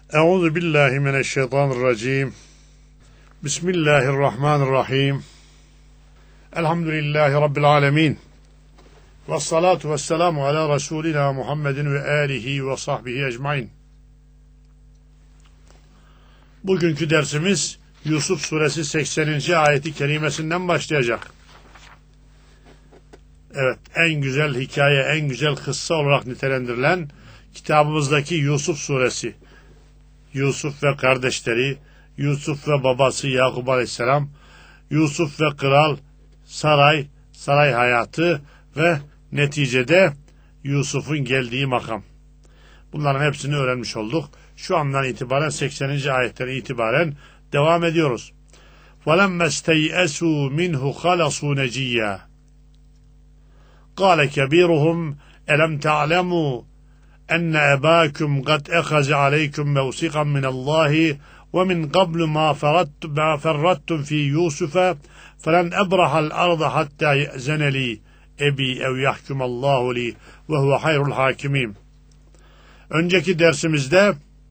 Euzu billahi mineşşeytanirracim. Bismillahirrahmanirrahim. Elhamdülillahi rabbil alamin. Ves salatu vesselamu ala Resulina Muhammedin ve alihi ve sahbihi ecmaîn. Bugünkü dersimiz Yusuf suresi 80. ayeti kerimesinden başlayacak. Evet, en güzel hikaye, en güzel kıssa olarak nitelendirilen kitabımızdaki Yusuf suresi. Yusuf ve kardeşleri, Yusuf ve babası Yakup Aleyhisselam, Yusuf ve kral, saray hayatı ve neticede Yusuf'un geldiği makam. Bunların hepsini öğrenmiş olduk. Şu andan itibaren 80. ayetten itibaren devam ediyoruz. وَلَمَّ اسْتَيْأَسُوا مِنْهُ خَلَصُوا نَجِيًّا قَالَ كَبِيرُهُمْ أَلَمْ تَعْلَمُوا أن أباكم قد أخذ عليكم موثقا من الله ومن قبل ما فرطتم في يوسف فلن أبرح الأرض حتى يأذن لي أبي أو يحكم الله لي وهو خير الحاكمين. Önceki dersimizde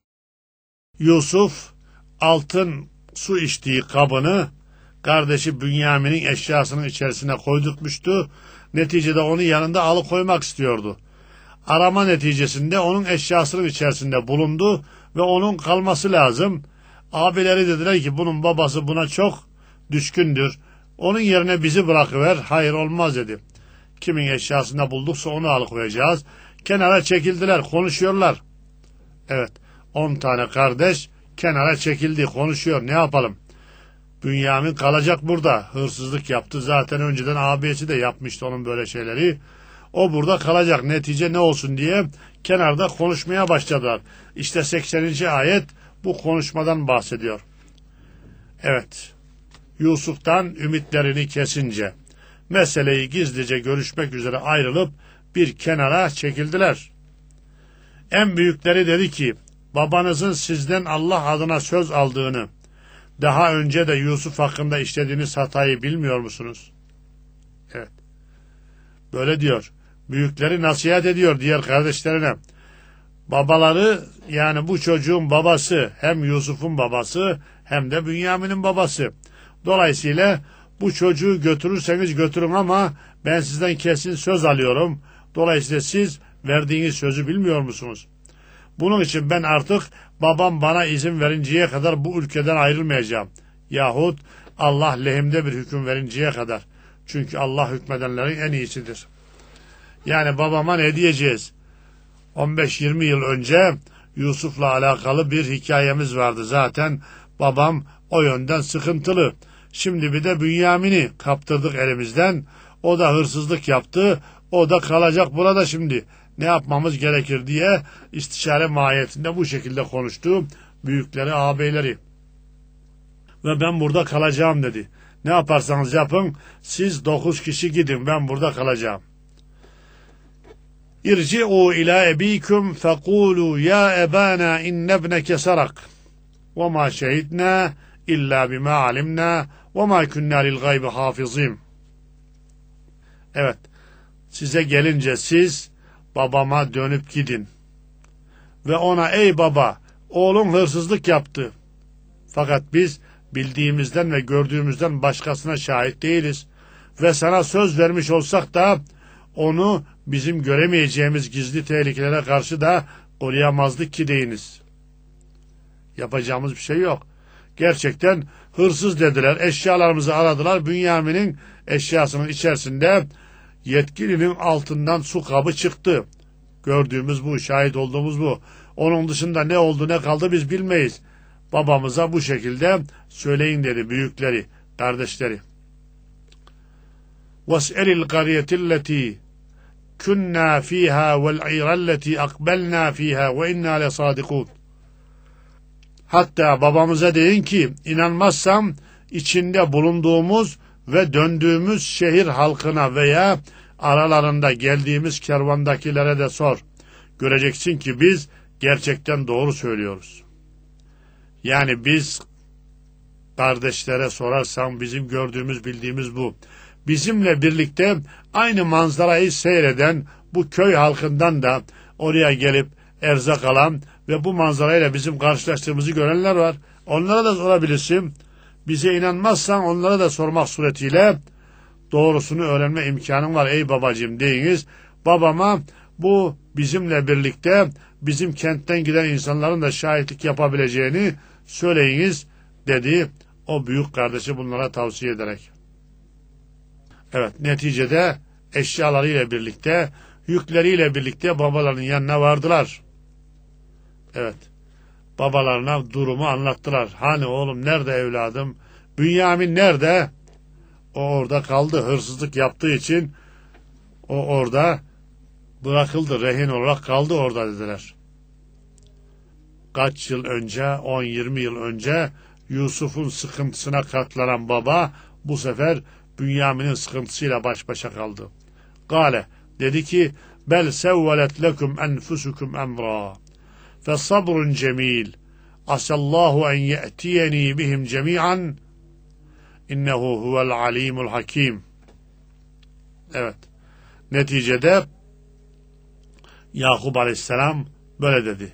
Yusuf altın su içtiği kabını kardeşi Bünyamin'in eşyasının içerisine koydurtmuştu. Neticede onu yanında alıkoymak istiyordu. Arama neticesinde onun eşyasının içerisinde bulundu ve onun kalması lazım. Abileri dediler ki bunun babası buna çok düşkündür. Onun yerine bizi bırakıver. Hayır, olmaz dedi. Kimin eşyasında bulduksa onu alıkoyacağız. Kenara çekildiler, konuşuyorlar. Evet, 10 tane kardeş kenara çekildi, konuşuyor. Ne yapalım? Bünyamin kalacak burada. Hırsızlık yaptı. Zaten önceden abisi de yapmıştı onun böyle şeyleri. O burada kalacak. Netice ne olsun diye kenarda konuşmaya başladılar. İşte 80. ayet bu konuşmadan bahsediyor. Evet. Yusuf'tan ümitlerini kesince meseleyi gizlice görüşmek üzere ayrılıp bir kenara çekildiler. En büyükleri dedi ki, babanızın sizden Allah adına söz aldığını, daha önce de Yusuf hakkında işlediğiniz hatayı bilmiyor musunuz? Evet. Böyle diyor. Büyükleri nasihat ediyor diğer kardeşlerine. Babaları, yani bu çocuğun babası, hem Yusuf'un babası hem de Bünyamin'in babası. Dolayısıyla bu çocuğu götürürseniz götürün ama ben sizden kesin söz alıyorum. Dolayısıyla siz verdiğiniz sözü bilmiyor musunuz? Bunun için ben artık babam bana izin verinceye kadar bu ülkeden ayrılmayacağım. Yahut Allah lehimde bir hüküm verinceye kadar. Çünkü Allah hükmedenlerin en iyisidir. Yani babama ne diyeceğiz? 15-20 yıl önce Yusuf'la alakalı bir hikayemiz vardı. Zaten babam o yönden sıkıntılı. Şimdi bir de Bünyamin'i kaptırdık elimizden. O da hırsızlık yaptı. O da kalacak burada şimdi. Ne yapmamız gerekir diye istişare mahiyetinde bu şekilde konuştu büyükleri, ağabeyleri. Ve ben burada kalacağım dedi. Ne yaparsanız yapın, siz 9 kişi gidin, ben burada kalacağım. İrci'u ila ebikum fekulu ya ebana inne ibneke sarak ve ma şehidna illa bima alimna ve ma kunna lil gaybi hafizim. Evet, size gelince siz babama dönüp gidin ve ona, ey baba, oğlum hırsızlık yaptı. Fakat biz bildiğimizden ve gördüğümüzden başkasına şahit değiliz ve sana söz vermiş olsak da onu bizim göremeyeceğimiz gizli tehlikelere karşı da koruyamazdık ki deyiniz. Yapacağımız bir şey yok. Gerçekten hırsız dediler, eşyalarımızı aradılar. Bünyamin'in eşyasının içerisinde yetkilinin altından su kabı çıktı. Gördüğümüz bu, şahit olduğumuz bu. Onun dışında ne oldu ne kaldı biz bilmeyiz. Babamıza bu şekilde söyleyin dedi büyükleri, kardeşleri. وَاسْأَلِ الْقَرْيَةِ الَّتِي كُنَّا ف۪يهَا وَالْعِيرَ الَّتِي أَقْبَلْنَا ف۪يهَا وَاِنَّا لَصَادِقُونَ. Hatta babamıza deyin ki, inanmazsam içinde bulunduğumuz ve döndüğümüz şehir halkına veya aralarında geldiğimiz kervandakilere de sor. Göreceksin ki biz gerçekten doğru söylüyoruz. Yani biz kardeşlere sorarsam bizim gördüğümüz, bildiğimiz bu. Bizimle birlikte aynı manzarayı seyreden bu köy halkından da oraya gelip erzak alan ve bu manzarayla bizim karşılaştığımızı görenler var. Onlara da sorabilirsin. Bize inanmazsan onlara da sormak suretiyle doğrusunu öğrenme imkanın var ey babacığım deyiniz. Babama bu bizimle birlikte bizim kentten giden insanların da şahitlik yapabileceğini söyleyiniz dedi o büyük kardeşi bunlara tavsiye ederek. Evet, neticede eşyalarıyla birlikte, yükleriyle birlikte babalarının yanına vardılar. Evet, babalarına durumu anlattılar. Hani oğlum nerede evladım? Bünyamin nerede? O orada kaldı. Hırsızlık yaptığı için o orada bırakıldı. Rehin olarak kaldı orada dediler. Kaç yıl önce, 10-20 yıl önce Yusuf'un sıkıntısına katlanan baba bu sefer Bünyamin'in sıkıntısıyla baş başa kaldı. Gale dedi ki bel sevvelet lekum enfusukum emra fe sabrun cemil asallahu en ye'tiyeni bihim cemi'an innehu huvel alimul hakim. Evet. Neticede Yakup Aleyhisselam böyle dedi.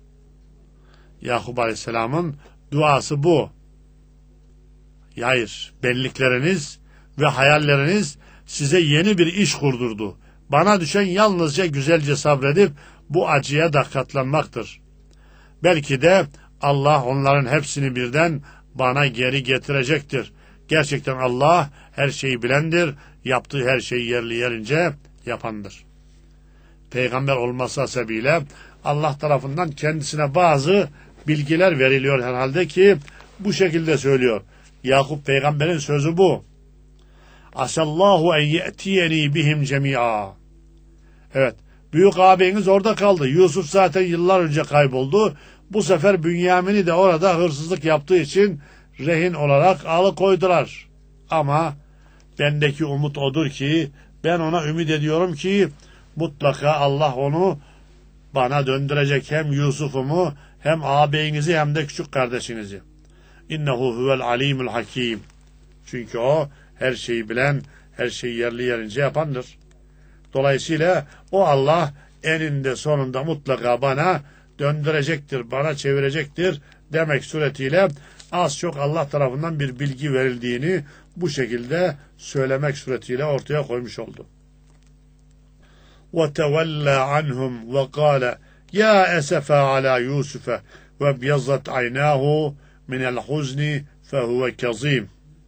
Yakup Aleyhisselam'ın duası bu. Hayır, bellikleriniz ve hayalleriniz size yeni bir iş kurdurdu. Bana düşen yalnızca güzelce sabredip bu acıya da katlanmaktır. Belki de Allah onların hepsini birden bana geri getirecektir. Gerçekten Allah her şeyi bilendir, yaptığı her şeyi yerli yerince yapandır. Peygamber olması hasebiyle Allah tarafından kendisine bazı bilgiler veriliyor herhalde ki bu şekilde söylüyor. Yakup peygamberin sözü bu. Asallahu en ye'tiyeni bihim cemi'a. Evet, büyük ağabeyiniz orada kaldı. Yusuf zaten yıllar önce kayboldu. Bu sefer Bünyamin'i de orada hırsızlık yaptığı için rehin olarak alıkoydular. Ama bendeki umut odur ki ben ona ümit ediyorum ki mutlaka Allah onu bana döndürecek, hem Yusuf'umu hem ağabeyinizi hem de küçük kardeşinizi. İnnehu huvel alimul hakim. Çünkü o her şeyi bilen, her şeyi yerli yerince yapandır. Dolayısıyla o Allah eninde sonunda mutlaka bana döndürecektir, bana çevirecektir demek suretiyle az çok Allah tarafından bir bilgi verildiğini bu şekilde söylemek suretiyle ortaya koymuş oldu. وَتَوَلَّى عَنْهُمْ وَقَالَ يَا أَسَفَا عَلَى يُوسُفَ وَبْيَضَّتْ عَيْنَاهُ مِنَ الْحُزْنِ فَهُوَ كَظِيمٌ.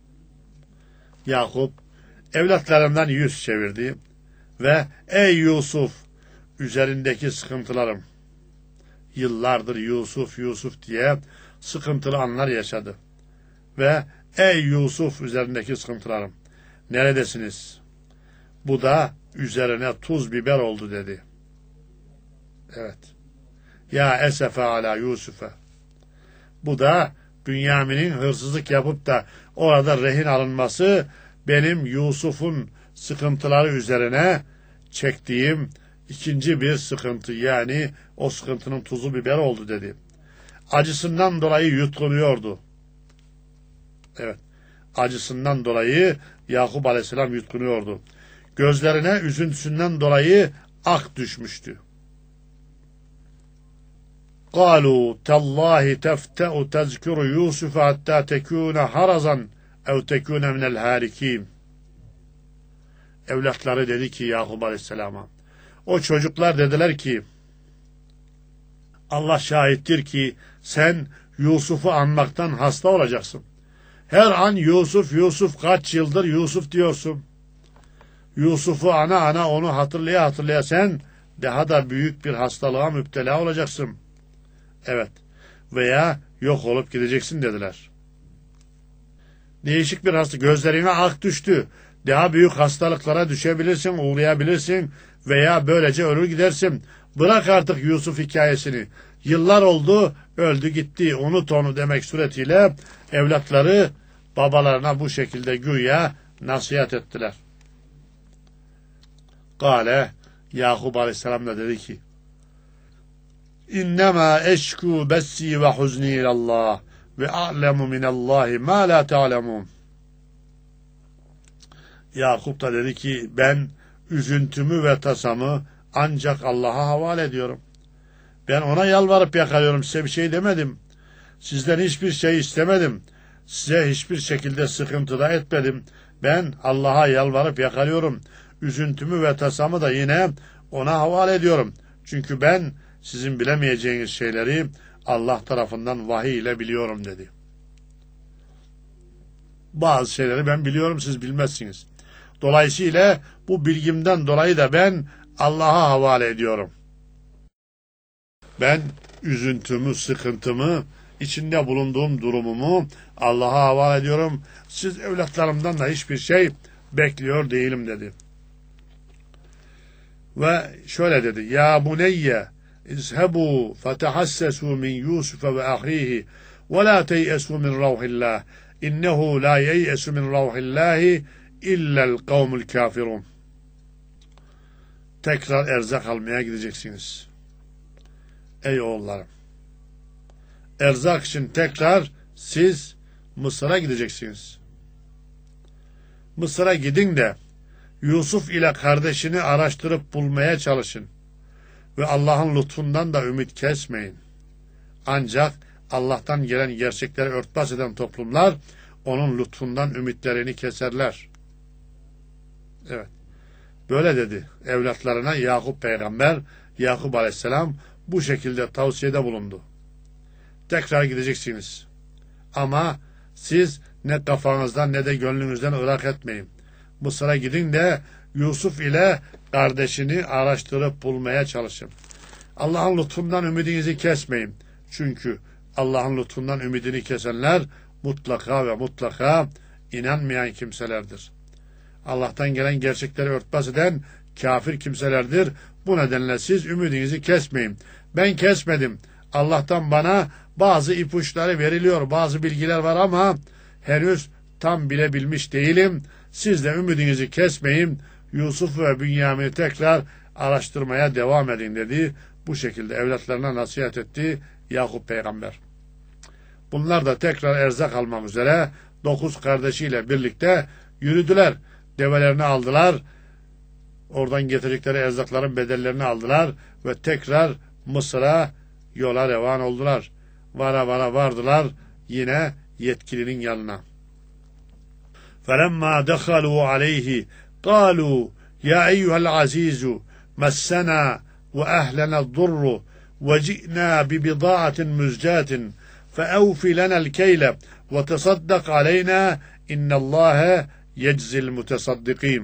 Yakup evlatlarından yüz çevirdi ve ey Yusuf, üzerindeki sıkıntılarım, yıllardır Yusuf Yusuf diye sıkıntılı anlar yaşadı ve ey Yusuf, üzerindeki sıkıntılarım, neredesiniz? Bu da üzerine tuz biber oldu dedi. Evet. Ya esefe ala Yusuf'e. Bu da Bünyamin'in hırsızlık yapıp da orada rehin alınması benim Yusuf'un sıkıntıları üzerine çektiğim ikinci bir sıkıntı, yani o sıkıntının tuzu biber oldu dedi. Acısından dolayı yutkunuyordu. Evet. Acısından dolayı Yakup Aleyhisselam yutkunuyordu. Gözlerine üzüntüsünden dolayı ak düşmüştü. قالوا تالله تفتأ تذكر يوسف حتى تكون حرزا أو تكون من الهالكين. Evlatları dedi ki Yakup Aleyhisselam'a, o çocuklar dediler ki Allah şahittir ki sen Yusuf'u anmaktan hasta olacaksın. Her an Yusuf Yusuf, kaç yıldır Yusuf diyorsun. Yusuf'u ana onu hatırlaya sen daha da büyük bir hastalığa müptela olacaksın. Evet, veya yok olup gideceksin dediler. Değişik bir hastalık, gözlerine ak düştü. Daha büyük hastalıklara düşebilirsin, uğrayabilirsin veya böylece ölür gidersin. Bırak artık Yusuf hikayesini. Yıllar oldu, öldü gitti, unut onu demek suretiyle evlatları babalarına bu şekilde güya nasihat ettiler. Kale, Yakup Aleyhisselam da dedi ki, İnnemâ eşkû bessi ve huzni ilallah ve a'lemu minallahi ma la ta'lemun. Yakup da dedi ki ben üzüntümü ve tasamı ancak Allah'a havale ediyorum. Ben ona yalvarıp yakarıyorum, size bir şey demedim. Sizden hiçbir şey istemedim. Size hiçbir şekilde sıkıntı da etmedim. Ben Allah'a yalvarıp yakarıyorum. Üzüntümü ve tasamı da yine ona havale ediyorum. Çünkü ben sizin bilemeyeceğiniz şeyleri Allah tarafından vahiy ile biliyorum dedi. Bazı şeyleri ben biliyorum, siz bilmezsiniz. Dolayısıyla bu bilgimden dolayı da ben Allah'a havale ediyorum. Ben üzüntümü, sıkıntımı, içinde bulunduğum durumumu Allah'a havale ediyorum. Siz evlatlarımdan da hiçbir şey bekliyor değilim dedi. Ve şöyle dedi. Ya buneyye izhebu fetehassesu min Yusuf ve ahihi ve la teyesu min ravhillah. İnnehu la yeyesu min ravhillahi illel kavmul kafirun. Tekrar erzak almaya gideceksiniz. Ey oğullarım. Erzak için tekrar siz Mısır'a gideceksiniz. Mısır'a gidin de Yusuf ile kardeşini araştırıp bulmaya çalışın. Ve Allah'ın lütfundan da ümit kesmeyin. Ancak Allah'tan gelen gerçekleri örtbas eden toplumlar onun lütfundan ümitlerini keserler. Evet. Böyle dedi evlatlarına Yakup peygamber, Yakup aleyhisselam bu şekilde tavsiyede bulundu. Tekrar gideceksiniz. Ama siz ne kafanızdan ne de gönlünüzden ırak etmeyin. Mısır'a gidin de Yusuf ile kardeşini araştırıp bulmaya çalışın. Allah'ın lütfundan ümidinizi kesmeyin. Çünkü Allah'ın lütfundan ümidini kesenler mutlaka ve mutlaka inanmayan kimselerdir. Allah'tan gelen gerçekleri örtbas eden kafir kimselerdir. Bu nedenle siz ümidinizi kesmeyin. Ben kesmedim. Allah'tan bana bazı ipuçları veriliyor, bazı bilgiler var ama henüz tam bilebilmiş değilim. Siz de ümidinizi kesmeyin. Yusuf ve Bünyamin'i tekrar araştırmaya devam edin dedi. Bu şekilde evlatlarına nasihat etti Yakup peygamber. Bunlar da tekrar erzak almak üzere 9 kardeşiyle birlikte yürüdüler. Develerini aldılar. Oradan getirdikleri erzakların bedellerini aldılar ve tekrar Mısır'a yola revan oldular. Vara vara vardılar yine yetkilinin yanına. فَلَمَّا دَخَلُوا عَلَيْهِ قَالُوا يَا اَيُّهَا الْعَز۪يزُ مَسَّنَا وَأَهْلَنَا الضُّرُّ وَجِئْنَا بِبِضَاعَةٍ مُزْجَاةٍ فَأَوْفِ لَنَا الْكَيْلَ وَتَصَدَّقْ عَلَيْنَا اِنَّ اللّٰهَ يَجْزِ الْمُتَصَدِّقِينَ.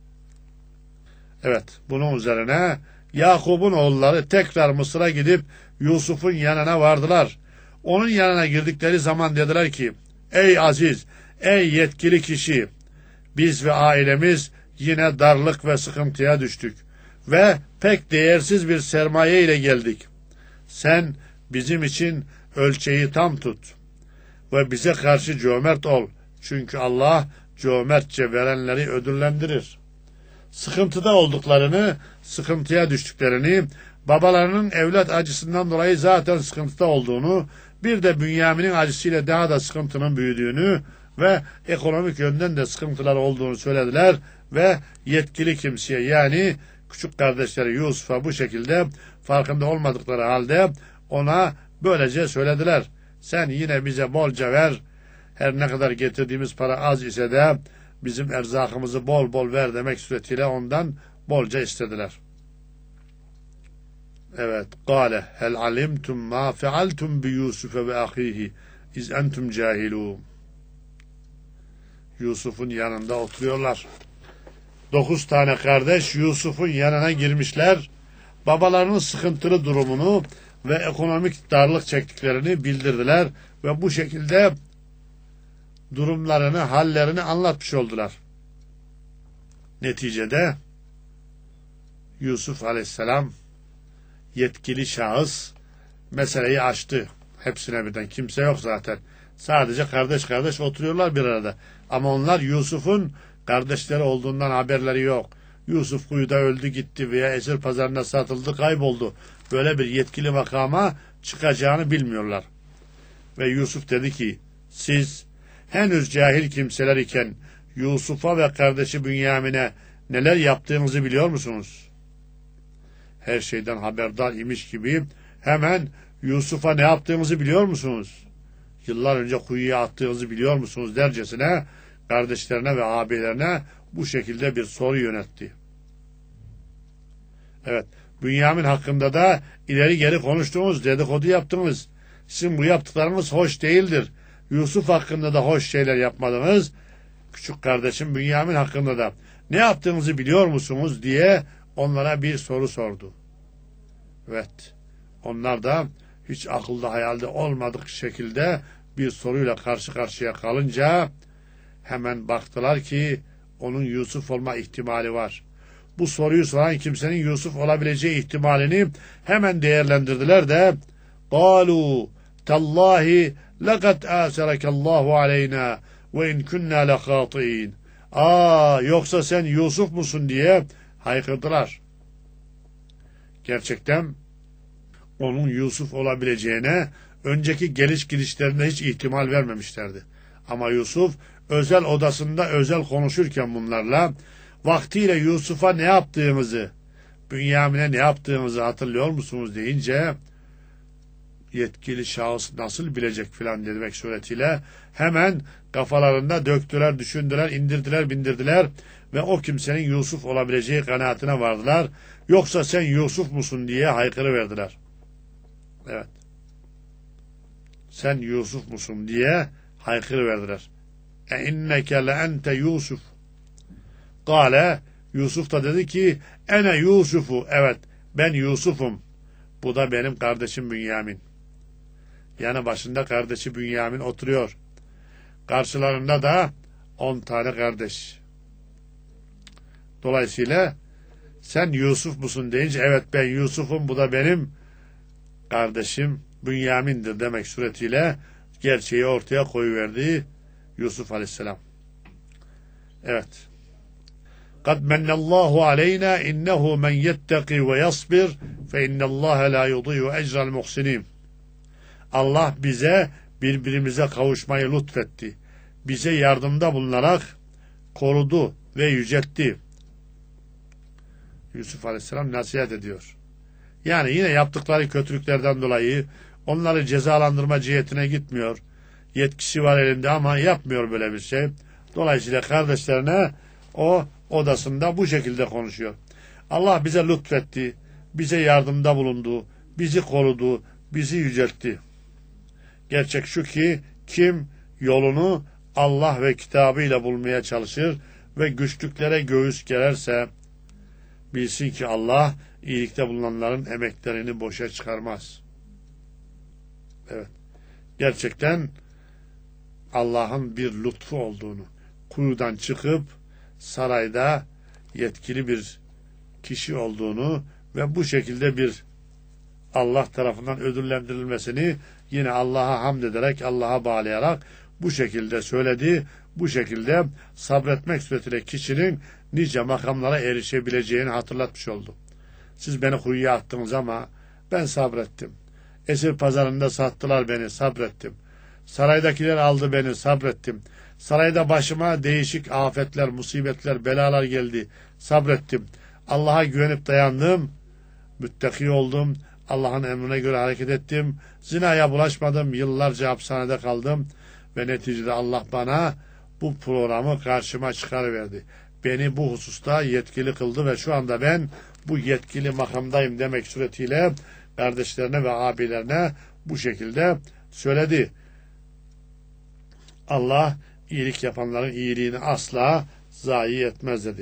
Evet, bunun üzerine Yakup'un oğulları tekrar Mısır'a gidip Yusuf'un yanına vardılar. Onun yanına girdikleri zaman dediler ki, ey aziz, ey yetkili kişi, biz ve ailemiz yine darlık ve sıkıntıya düştük ve pek değersiz bir sermaye ile geldik. Sen bizim için ölçeği tam tut ve bize karşı cömert ol. Çünkü Allah cömertçe verenleri ödüllendirir. Sıkıntıda olduklarını, sıkıntıya düştüklerini, babalarının evlat acısından dolayı zaten sıkıntıda olduğunu, bir de Bünyamin'in acısıyla daha da sıkıntının büyüdüğünü ve ekonomik yönden de sıkıntılar olduğunu söylediler ve yetkili kimseye yani küçük kardeşleri Yusuf'a bu şekilde farkında olmadıkları halde ona böylece söylediler. Sen yine bize bolca ver, her ne kadar getirdiğimiz para az ise de bizim erzakımızı bol bol ver demek suretiyle ondan bolca istediler. Evet. Kâle hel alimtum ma fealtum bi Yusuf ve ahihi iz entum cahilun. Yusuf'un yanında oturuyorlar. 9 tane kardeş Yusuf'un yanına girmişler. Babalarının sıkıntılı durumunu ve ekonomik darlık çektiklerini bildirdiler ve bu şekilde durumlarını, hallerini anlatmış oldular. Neticede Yusuf aleyhisselam yetkili şahıs meseleyi açtı. Hepsine birden. Kimse yok zaten. Sadece kardeş kardeş oturuyorlar bir arada. Ama onlar Yusuf'un kardeşleri olduğundan haberleri yok. Yusuf kuyuda öldü gitti veya esir pazarına satıldı kayboldu. Böyle bir yetkili makama çıkacağını bilmiyorlar. Ve Yusuf dedi ki siz henüz cahil kimseler iken Yusuf'a ve kardeşi Bünyamin'e neler yaptığınızı biliyor musunuz? Her şeyden haberdar imiş gibi hemen Yusuf'a ne yaptığımızı biliyor musunuz? Yıllar önce kuyuya attığınızı biliyor musunuz dercesine kardeşlerine ve abilerine bu şekilde bir soru yöneltti. Evet, Bünyamin hakkında da ileri geri konuştunuz, dedikodu yaptınız. Sizin bu yaptıklarınız hoş değildir. Yusuf hakkında da hoş şeyler yapmadınız. Küçük kardeşim Bünyamin hakkında da ne yaptığınızı biliyor musunuz diye onlara bir soru sordu. Evet, onlar da hiç akılda hayalde olmadık şekilde bir soruyla karşı karşıya kalınca hemen baktılar ki onun Yusuf olma ihtimali var. Bu soruyu soran kimsenin Yusuf olabileceği ihtimalini hemen değerlendirdiler de قَالُوا تَاللّٰهِ لَقَدْ آسَرَكَ اللّٰهُ عَلَيْنَا وَاِنْ كُنَّا لَخَاطِئِينَ Yoksa sen Yusuf musun diye haykırdılar. Gerçekten onun Yusuf olabileceğine önceki geliş gidişlerinde hiç ihtimal vermemişlerdi. Ama Yusuf özel odasında özel konuşurken bunlarla vaktiyle Yusuf'a ne yaptığımızı, Bünyamin'e ne yaptığımızı hatırlıyor musunuz deyince yetkili şahıs nasıl bilecek filan demek suretiyle hemen kafalarında döktüler, düşündüler, indirdiler, bindirdiler ve o kimsenin Yusuf olabileceği kanaatine vardılar. Yoksa sen Yusuf musun diye haykırıverdiler. Evet. Sen Yusuf musun diye haykırıverdiler. İnneke le ente Yusuf. Kale, Yusuf da dedi ki ene Yusuf'u, evet ben Yusuf'um. Bu da benim kardeşim Bünyamin. Yanı başında kardeşi Bünyamin oturuyor. Karşılarında da 10 tane kardeş. Dolayısıyla sen Yusuf musun deyince evet ben Yusuf'um, bu da benim kardeşim Bünyamin'dir demek suretiyle gerçeği ortaya koyuverdi Yusuf Aleyhisselam. Evet. قَدْ مَنَّ اللّٰهُ عَلَيْنَا اِنَّهُ مَنْ يَتَّقِ وَيَصْبِرْ فَاِنَّ اللّٰهَ لَا يُضِيُّ اَجْرَ الْمُحْسِنِينَ Allah bize birbirimize kavuşmayı lütfetti. Bize yardımda bulunarak korudu ve yüceltti. Yusuf Aleyhisselam nasihat ediyor. Yani yine yaptıkları kötülüklerden dolayı onları cezalandırma cihetine gitmiyor. Yetkisi var elinde ama yapmıyor böyle bir şey. Dolayısıyla kardeşlerine o odasında bu şekilde konuşuyor. Allah bize lütfetti, bize yardımda bulundu, bizi korudu, bizi yüceltti. Gerçek şu ki kim yolunu Allah ve kitabıyla bulmaya çalışır ve güçlüklere göğüs gererse bilsin ki Allah iyilikte bulunanların emeklerini boşa çıkarmaz. Evet. Gerçekten Allah'ın bir lütfu olduğunu, kuyudan çıkıp sarayda yetkili bir kişi olduğunu ve bu şekilde bir Allah tarafından ödüllendirilmesini yine Allah'a hamd ederek, Allah'a bağlayarak bu şekilde söyledi. Bu şekilde sabretmek suretiyle kişinin nice makamlara erişebileceğini hatırlatmış oldu. Siz beni kuyuya attınız ama ben sabrettim. Esir pazarında sattılar beni, sabrettim. Saraydakiler aldı beni, sabrettim. Sarayda başıma değişik afetler, musibetler, belalar geldi, sabrettim. Allah'a güvenip dayandım, müttaki oldum, Allah'ın emrine göre hareket ettim, zinaya bulaşmadım, yıllarca hapishanede kaldım ve neticede Allah bana bu programı karşıma çıkarıverdi. Beni bu hususta yetkili kıldı ve şu anda ben bu yetkili makamdayım demek suretiyle kardeşlerine ve abilerine bu şekilde söyledi. Allah iyilik yapanların iyiliğini asla zayi etmez dedi.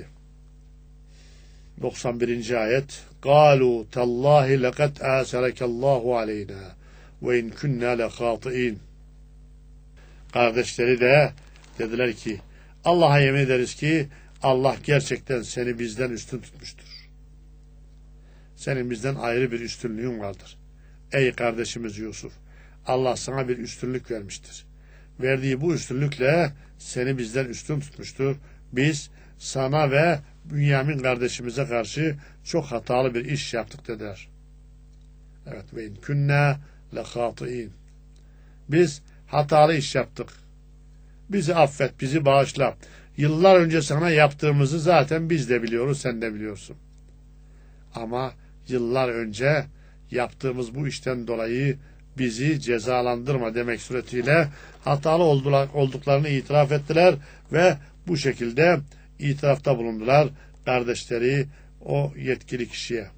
91. ayet قَالُوا تَاللّٰهِ لَقَدْ آسَرَكَ اللّٰهُ عَلَيْنَا وَاِنْ كُنَّا لَخَاطِئِينَ Kardeşleri de dediler ki Allah'a yemin ederiz ki Allah gerçekten seni bizden üstün tutmuştur. Senin bizden ayrı bir üstünlüğün vardır. Ey kardeşimiz Yusuf, Allah sana bir üstünlük vermiştir. Verdiği bu üstünlükle seni bizden üstün tutmuştur. Biz sana ve Bünyamin kardeşimize karşı çok hatalı bir iş yaptık dediler. Evet, ve in kunna lehâtiîn. Biz hatalı iş yaptık. Bizi affet, bizi bağışla. Yıllar önce sana yaptığımızı zaten biz de biliyoruz, sen de biliyorsun. Ama yıllar önce yaptığımız bu işten dolayı bizi cezalandırma demek suretiyle hatalı olduklarını itiraf ettiler ve bu şekilde itirafta bulundular kardeşleri o yetkili kişiye.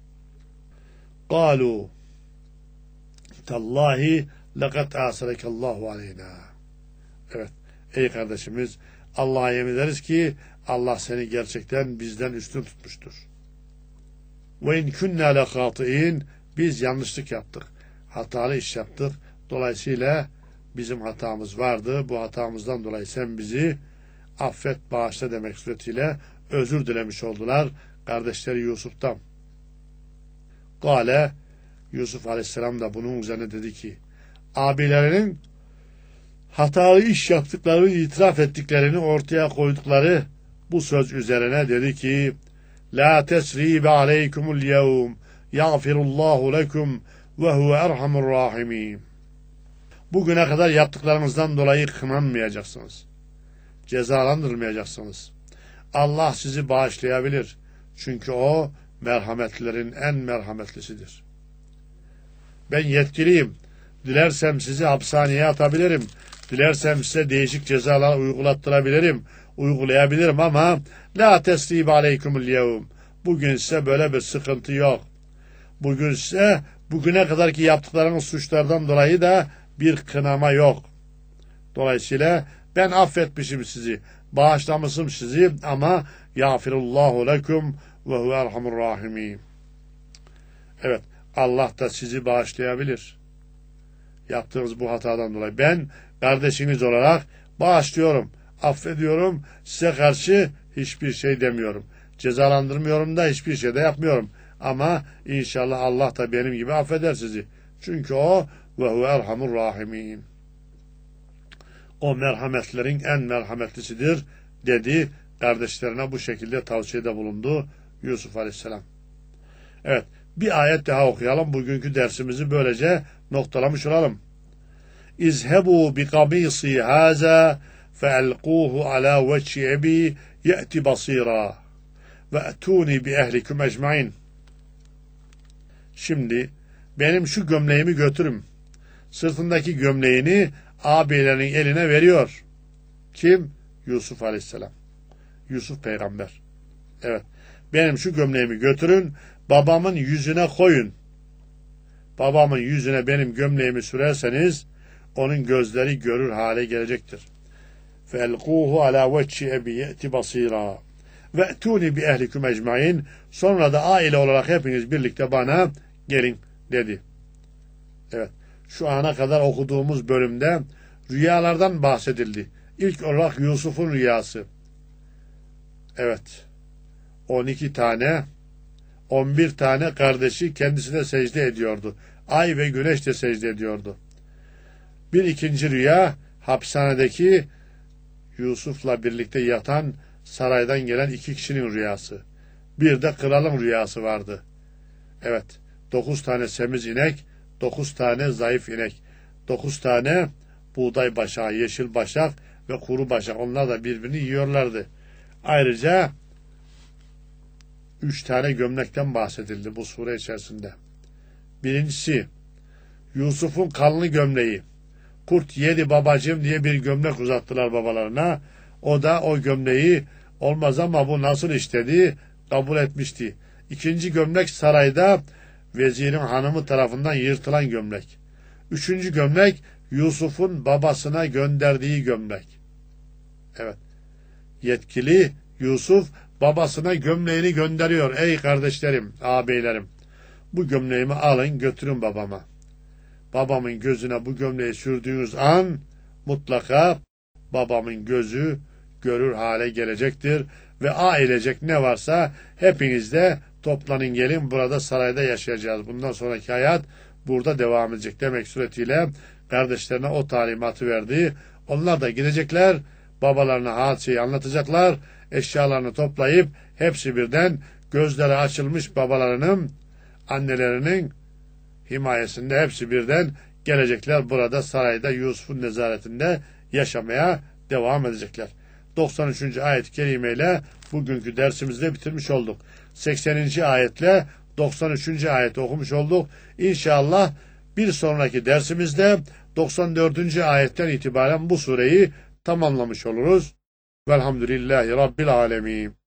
قالوا تالله لقد آثرك الله علينا. Evet, ey kardeşimiz, Allah'a yemin ederiz ki Allah seni gerçekten bizden üstün tutmuştur. Ve in kunna lehatiin, biz yanlışlık yaptık, hatalı iş yaptık. Dolayısıyla bizim hatamız vardı. Bu hatamızdan dolayı sen bizi affet, bağışla demek suretiyle özür dilemiş oldular kardeşleri Yusuf'tan. Kale, Yusuf Aleyhisselam da bunun üzerine dedi ki, abilerinin hatalı iş yaptıklarını itiraf ettiklerini ortaya koydukları bu söz üzerine dedi ki, la tesribe aleykumul yevm yağfirullahu lekum ve huve erhamur rahimin. Bugüne kadar yaptıklarınızdan dolayı kınanmayacaksınız. Cezalandırılmayacaksınız. Allah sizi bağışlayabilir. Çünkü o merhametlilerin en merhametlisidir. Ben yetkiliyim. Dilersem sizi hapishaneye atabilirim. Dilersem size değişik cezalar uygulayabilirim ama la tesrib aleykumul yevm. Bugün size böyle bir sıkıntı yok. Bugün size bugüne kadarki yaptıklarınız suçlardan dolayı da bir kınama yok. Dolayısıyla ben affetmişim sizi, bağışlamışım sizi ama yağfirullahu lekum ve huve erhamur rahimin. Evet, Allah da sizi bağışlayabilir. Yaptığınız bu hatadan dolayı. Ben kardeşiniz olarak bağışlıyorum, affediyorum, size karşı hiçbir şey demiyorum. Cezalandırmıyorum da hiçbir şey de yapmıyorum. Ama inşallah Allah da benim gibi affeder sizi. Çünkü o ve huve erhamur rahimin. O merhametlerin en merhametlisidir dedi. Kardeşlerine bu şekilde tavsiyede bulundu Yusuf Aleyhisselam. Evet, bir ayet daha okuyalım. Bugünkü dersimizi böylece noktalamış olalım. İzhebu bi kamisi haza fe'elquhu ala vechi ebi ye'ti basira ve etuni bi ehlikum ecmain. Şimdi benim şu gömleğimi götürün. Sırtındaki gömleğini ağabeylerinin eline veriyor. Kim? Yusuf Aleyhisselam. Yusuf peygamber. Evet. Benim şu gömleğimi götürün, babamın yüzüne koyun. Babamın yüzüne benim gömleğimi sürerseniz onun gözleri görür hale gelecektir. فَاَلْقُوهُ عَلَى وَجْهِ اَبِي يَأْتِ بَصِيرًا وَاَتُونِ بِاَهْلِكُمْ اَجْمَعِينَ. Sonra da aile olarak hepiniz birlikte bana gelin dedi. Evet. Şu ana kadar okuduğumuz bölümde rüyalardan bahsedildi. İlk olarak Yusuf'un rüyası. Evet. 11 tane kardeşi kendisine secde ediyordu. Ay ve güneş de secde ediyordu. Bir ikinci rüya, hapishanedeki Yusuf'la birlikte yatan saraydan gelen 2 kişinin rüyası. Bir de kralın rüyası vardı. Evet, 9 tane semiz inek, 9 tane zayıf inek, 9 tane buğday başağı, yeşil başak ve kuru başak. Onlar da birbirini yiyorlardı. Ayrıca 3 tane gömlekten bahsedildi bu sure içerisinde. Birincisi, Yusuf'un kanlı gömleği. Kurt yedi babacığım diye bir gömlek uzattılar babalarına. O da o gömleği olmaz ama bu nasıl iş dedi, kabul etmişti. İkinci gömlek sarayda vezirin hanımı tarafından yırtılan gömlek. Üçüncü gömlek Yusuf'un babasına gönderdiği gömlek. Evet. Yetkili Yusuf babasına gömleğini gönderiyor. Ey kardeşlerim, ağabeylerim, bu gömleğimi alın götürün babama. Babamın gözüne bu gömleği sürdüğünüz an mutlaka babamın gözü görür hale gelecektir ve ailecek ne varsa hepiniz de toplanın gelin, burada sarayda yaşayacağız. Bundan sonraki hayat burada devam edecek demek suretiyle kardeşlerine o talimatı verdi. Onlar da gidecekler, babalarına hadiseyi anlatacaklar, eşyalarını toplayıp hepsi birden gözleri açılmış babalarının, annelerinin himayesinde hepsi birden gelecekler, burada sarayda Yusuf'un nezaretinde yaşamaya devam edecekler. 93. ayet-i kerime ile bugünkü dersimizi de bitirmiş olduk. 80. ayetle 93. ayeti okumuş olduk. İnşallah bir sonraki dersimizde 94. ayetten itibaren bu sureyi tamamlamış oluruz. Velhamdülillahi Rabbil alemin.